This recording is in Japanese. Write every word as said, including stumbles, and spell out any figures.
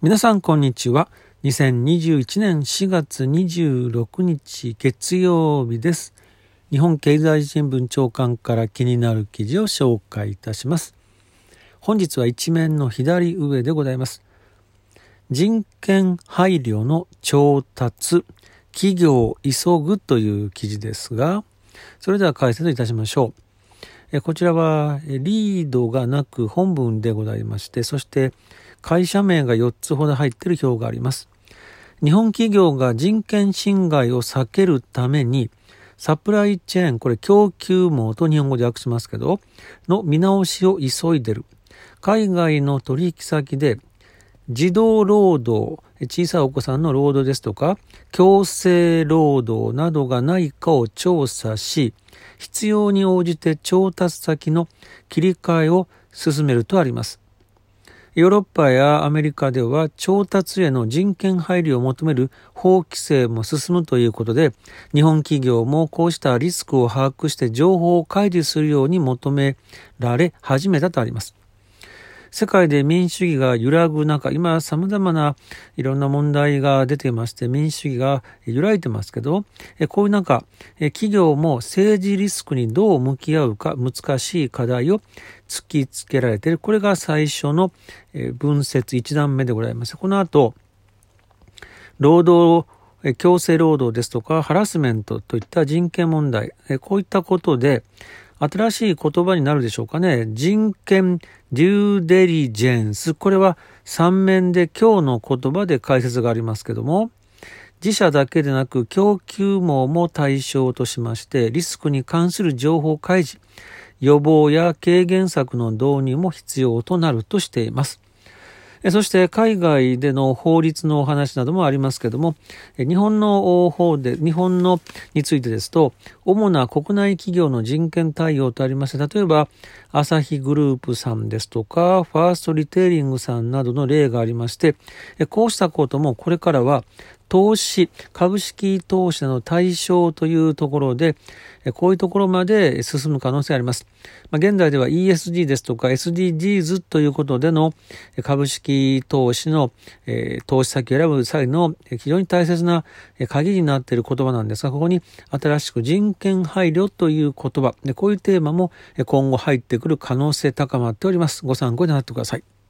皆さんこんにちは。にせんにじゅういちねんしがつにじゅうろくにち月曜日です。日本経済新聞長官から気になる記事を紹介いたします。本日は一面の左上でございます。人権配慮の調達、企業急ぐという記事ですが、それでは解説いたしましょう。こちらはリードがなく本文でございまして、そして会社名がよっつほど入っている表があります。日本企業が人権侵害を避けるために、サプライチェーン、これ供給網と日本語で訳しますけど、の見直しを急いでる。海外の取引先で、児童労働、小さいお子さんの労働ですとか、強制労働などがないかを調査し、必要に応じて調達先の切り替えを進めるとあります。ヨーロッパやアメリカでは調達への人権配慮を求める法規制も進むということで、日本企業もこうしたリスクを把握して情報を開示するように求められ始めたとあります。世界で民主主義が揺らぐ中、今様々ないろんな問題が出ていまして、民主主義が揺らいでますけど、こういう中、企業も政治リスクにどう向き合うか難しい課題を突きつけられている。これが最初の文節一段目でございます。この後、労働、強制労働ですとかハラスメントといった人権問題、こういったことで、新しい言葉になるでしょうかね。人権デューデリジェンス。これは三面で今日の言葉で解説がありますけども、自社だけでなく供給網も対象としまして、リスクに関する情報開示、予防や軽減策の導入も必要となるとしています。そして海外での法律のお話などもありますけれども、日本の方で、日本のについてですと、主な国内企業の人権対応とありまして、例えば、アサヒグループさんですとか、ファーストリテイリングさんなどの例がありまして、こうしたこともこれからは、投資、株式投資の対象というところで、こういうところまで進む可能性があります。まあ、現在では イーエスジー ですとか エスディージーズ ということでの株式投資の、えー、投資先を選ぶ際の非常に大切な鍵になっている言葉なんですが、ここに新しく人権配慮という言葉、こういうテーマも今後入ってくる可能性高まっております。ご参考になってください。